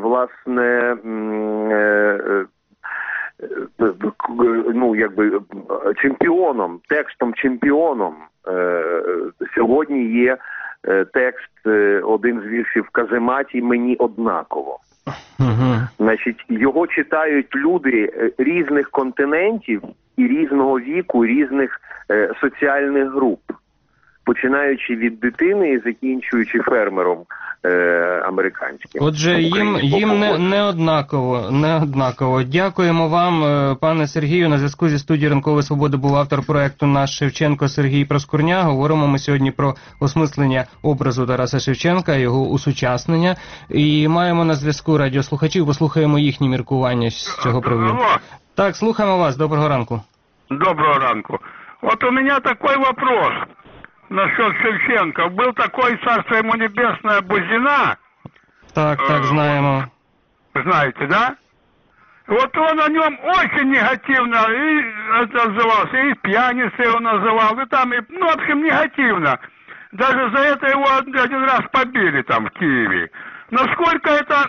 Speaker 22: чемпіоном сьогодні є текст, один з віршів в казематі «Мені однаково». Значить, його читають люди різних континентів і різного віку, різних соціальних груп, починаючи від дитини і закінчуючи фермером американським.
Speaker 2: Отже, їм не однаково. Дякуємо вам, пане Сергію. На зв'язку зі студією «Ранкової свободи» був автор проекту «Наш Шевченко» Сергій Проскурня. Говоримо ми сьогодні про осмислення образу Тараса Шевченка, його усучаснення. І маємо на зв'язку радіослухачів, послухаємо їхні міркування з цього приводу. Так, слухаємо вас. Доброго ранку.
Speaker 8: Доброго ранку. Вот у меня такой вопрос насчет Шевченко. Был такой, царство ему небесное, Бузина.
Speaker 2: Так, знаємо.
Speaker 8: Знаете, да? Вот он о нем очень негативно и отзывался, и пьяницей его называл, и там, в общем, негативно. Даже за это его один раз побили там в Киеве. Насколько это,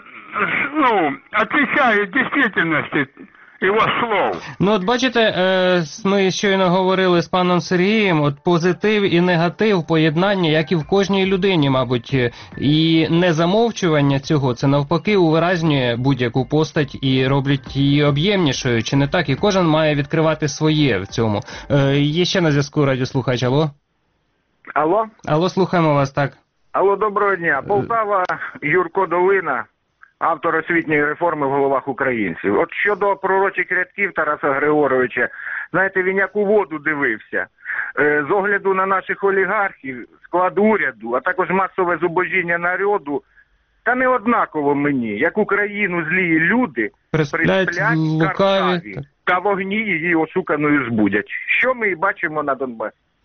Speaker 8: отвечает действительности його слов.
Speaker 2: Ну, от бачите, ми щойно говорили з паном Сергієм, от позитив і негатив поєднання, як і в кожній людині, мабуть, і незамовчування цього, це навпаки увиразнює будь-яку постать і роблять її об'ємнішою, чи не так? І кожен має відкривати своє в цьому. Є ще на зв'язку радіослухач, алло?
Speaker 10: Алло?
Speaker 2: Алло, слухаємо вас, так.
Speaker 10: Алло, доброго дня. Полтава, Юрко Долина. Автор освітньої реформи в головах українців. От щодо пророчих рядків Тараса Григоровича, знаєте, він як у воду дивився. З огляду на наших олігархів, склад уряду, а також масове зубожіння народу, та не однаково мені, як Україну злії люди присплять лукаві, та вогні її осуканою збудять. Що ми і бачимо на Донбасі.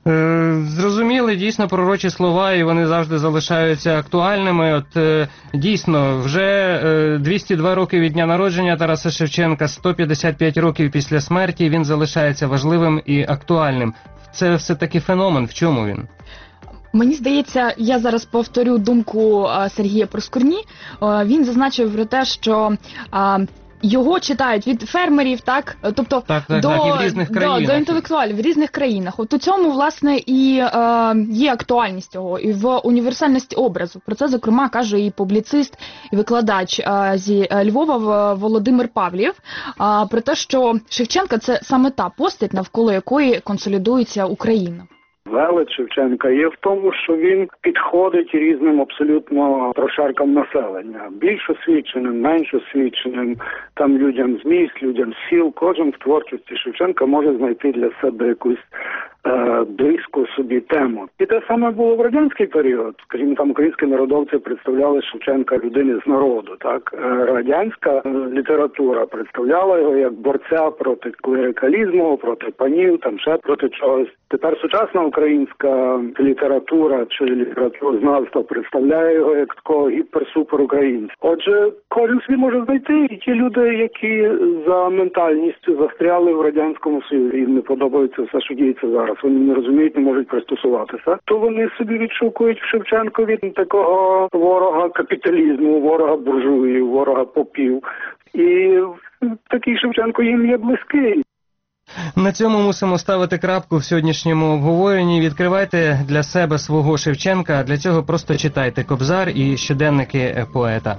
Speaker 2: Зрозуміли, дійсно, пророчі слова, і вони завжди залишаються актуальними. От дійсно, вже 202 роки від дня народження Тараса Шевченка, 155 років після смерті, він залишається важливим і актуальним. Це все-таки феномен. В чому він?
Speaker 9: Мені здається, я зараз повторю думку Сергія Проскурні. Він зазначив про те, що його читають від фермерів, так? Тобто
Speaker 2: і в різних країнах.
Speaker 9: До інтелектуалів в різних країнах. От у цьому, власне, і є актуальність цього, і в універсальності образу. Про це, зокрема, каже і публіцист, і викладач зі Львова Володимир Павлів, про те, що Шевченка – це саме та постать, навколо якої консолідується Україна.
Speaker 5: Велич Шевченка є в тому, що він підходить різним абсолютно прошаркам населення. Більш освіченим, менш освіченим, там людям з міст, людям з сіл. Кожен в творчості Шевченка може знайти для себе якусь близьку собі тему. І те саме було в радянський період. Скажімо, там українські народовці представляли Шевченка людини з народу. Так, радянська література представляла його як борця проти клерикалізму, проти панів, там ще проти чогось. Тепер сучасна українська література чи літературознавство представляє його як такого гіпер-супер українця. Отже, кожен собі може знайти, і ті люди, які за ментальністю застряли в Радянському Союзі, їм не подобається все, що діється зараз, вони не розуміють, не можуть пристосуватися, то вони собі відшукують в Шевченкові такого ворога капіталізму, ворога буржуїв, ворога попів. І такий Шевченко їм є близький.
Speaker 2: На цьому мусимо ставити крапку в сьогоднішньому обговоренні. Відкривайте для себе свого Шевченка, а для цього просто читайте Кобзар і щоденники поета.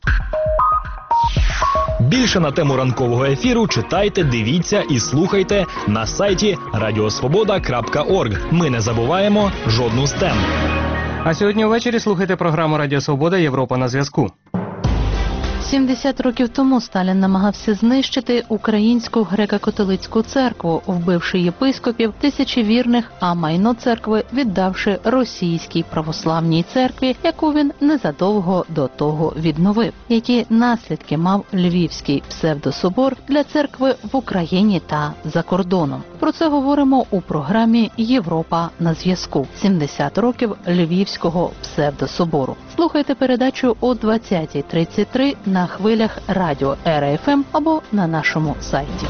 Speaker 1: Більше на тему ранкового ефіру читайте, дивіться і слухайте на сайті radiosvoboda.org. Ми не забуваємо жодну з тем.
Speaker 2: А сьогодні ввечері слухайте програму Радіо Свобода «Європа на зв'язку».
Speaker 11: 70 років тому Сталін намагався знищити Українську греко-католицьку церкву, вбивши єпископів, тисячі вірних, а майно церкви віддавши Російській православній церкві, яку він незадовго до того відновив. Які наслідки мав Львівський псевдособор для церкви в Україні та за кордоном? Про це говоримо у програмі «Європа на зв'язку». 70 років Львівського псевдособору. Слухайте передачу о 20:33 на хвилях радіо РФМ або на нашому сайті.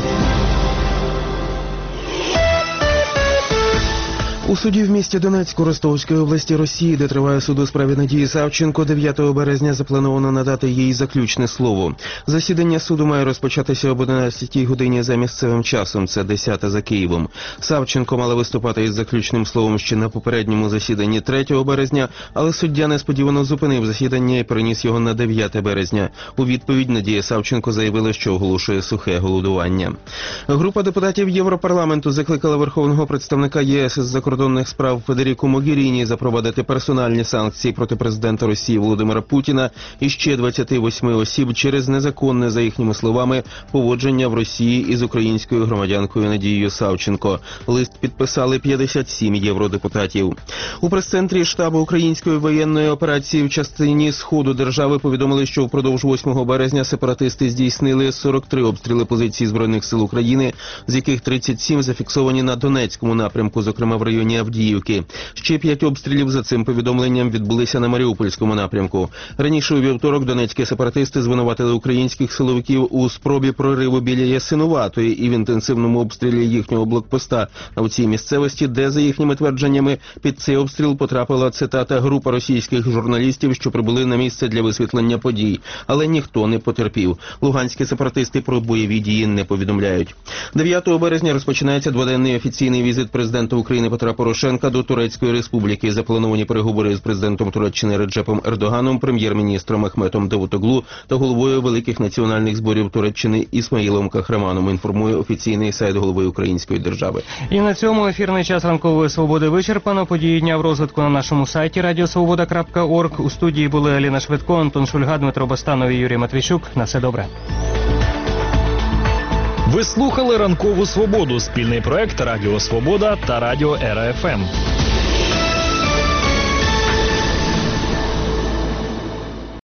Speaker 7: У суді в місті Донецьку Ростовської області Росії, де триває суд у справі Надії Савченко, 9 березня заплановано надати їй заключне слово. Засідання суду має розпочатися об 11 годині за місцевим часом, це 10 за Києвом. Савченко мала виступати із заключним словом ще на попередньому засіданні 3 березня, але суддя несподівано зупинив засідання і переніс його на 9 березня. У відповідь Надія Савченко заявила, що оголошує сухе голодування. Група депутатів Європарламенту закликала верховного представника ЄС із закордонних справ Федеріку Могеріні запровадити персональні санкції проти президента Росії Володимира Путіна і ще 28 осіб через незаконне, за їхніми словами, поводження в Росії із українською громадянкою Надією Савченко. Лист підписали 57 євродепутатів. У прес-центрі штабу української воєнної операції в частині Сходу держави повідомили, що впродовж 8 березня сепаратисти здійснили 43 обстріли позицій Збройних сил України, з яких 37 зафіксовані на Донецькому напрямку, зокрема в районі Авдіївки. Ще 5 обстрілів за цим повідомленням відбулися на Маріупольському напрямку. Раніше у вівторок донецькі сепаратисти звинуватили українських силовиків у спробі прориву біля Ясинуватої і в інтенсивному обстрілі їхнього блокпоста у цій місцевості, де, за їхніми твердженнями, під цей обстріл потрапила, цитата, група російських журналістів, що прибули на місце для висвітлення подій. Але ніхто не потерпів. Луганські сепаратисти про бойові дії не повідомляють. 9 березня розпочинається дводенний офіційний візит президента України Петра Порошенка до Турецької Республіки. Заплановані переговори з президентом Туреччини Реджепом Ердоганом, прем'єр-міністром Ахметом Давутоглу та головою великих національних зборів Туреччини Ісмаїлом Кахраманом, інформує офіційний сайт голови Української держави.
Speaker 2: І на цьому ефірний час ранкової свободи вичерпано. Події дня в розвитку на нашому сайті radiosvoboda.org. У студії були Аліна Швидко, Антон Шульга, Дмитро Бостанов і Юрій Матвійчук. На все добре.
Speaker 1: Ви слухали «Ранкову свободу» – спільний проект Радіо Свобода та Радіо РФМ.